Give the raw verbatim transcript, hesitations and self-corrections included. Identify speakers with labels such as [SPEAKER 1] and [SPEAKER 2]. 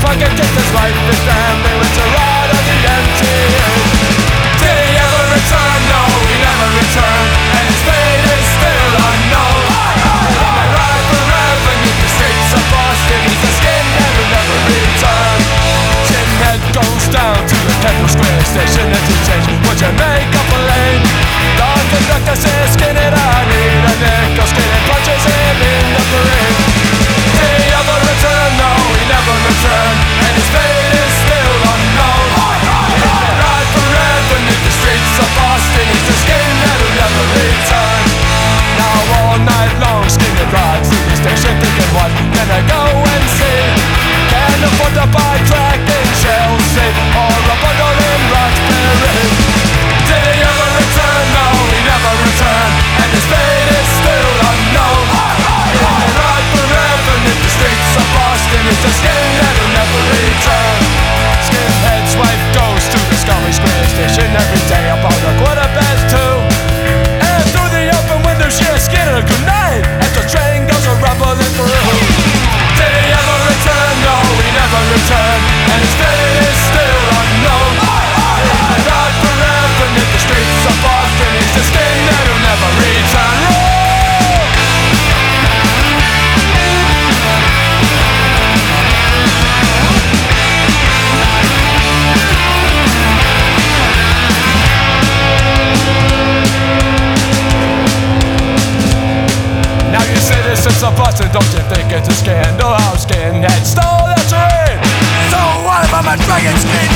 [SPEAKER 1] fucking kicked his wife, his family, went to ride on the M T A. Did he ever return? No, he never returned, and his fate is still unknown. He may ride forever beneath the streets of Boston. He's a skinhead who never returned. Skinhead goes down to the Kendall Square station and to change. Would you make up a lane? The conductor says, "Skinhead, I need a nickel." Skinhead punches him in the parade. Did he ever return? No, he never returned, and his fate is still unknown. He may ride forever beneath the streets of Boston. He's a skinhead who never returned. Now all night long, Skinhead rides through the station thinking, what can I go and see? Can't afford to buy crack in Chelsea or a bundle in Roxbury. Did he ever return? No, he never returned, and his fate is still unknown. He may ride forever beneath the streets of Boston. He's a skinhead who never returned. Skinhead's wife goes to the Scully Square station every day about a quarter past two, and through the open window she hears Skinner good night as the train goes a rumbling through. Did he ever return? No, he never returned, and his fate is still unknown. He may ride forever beneath the streets of Boston. He's a skinhead who never returned. Now you citizens of Boston, don't you think it's a scandal how skinheads stole the train? So what if I'm a dragon skin?